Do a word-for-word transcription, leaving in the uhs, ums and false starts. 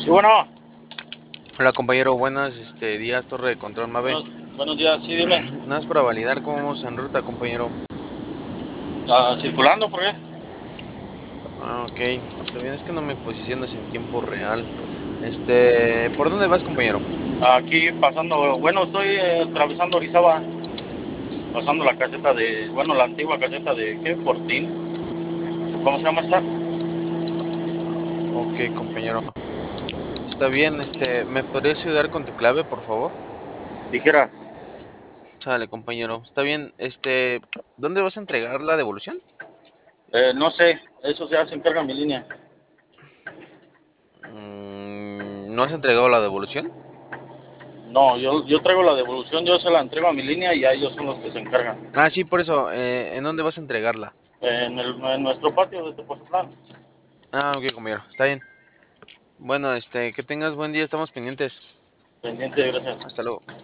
Sí, bueno, Hola compañero, buenas este, días, Torre de Control Mave. buenos, buenos días, sí, dime. Nada más para validar cómo vamos en ruta, compañero. Ah, circulando, ¿por qué? Ah, ok. Está bien, es que no me posicionas en tiempo real. Este, ¿por dónde vas, compañero? Aquí pasando, bueno, estoy eh, atravesando Orizaba, pasando la caseta de, bueno, la antigua caseta de, ¿qué? Fortín, ¿cómo se llama esta? Ok, compañero. Está bien, este, ¿me podrías ayudar con tu clave, por favor? Dijera, Sale, compañero. Está bien, este, ¿dónde vas a entregar la devolución? eh, no sé, eso ya se encarga mi línea. Mm, ¿no has entregado la devolución? No, yo, yo traigo la devolución, yo se la entrego a mi línea y a ellos son los que se encargan. Ah, sí, por eso, eh, ¿en dónde vas a entregarla? En, el, en nuestro patio de Tepoztlán. Ah, ok, compañero, está bien. Bueno, este, que tengas buen día, estamos pendientes. Pendiente, gracias. Hasta luego.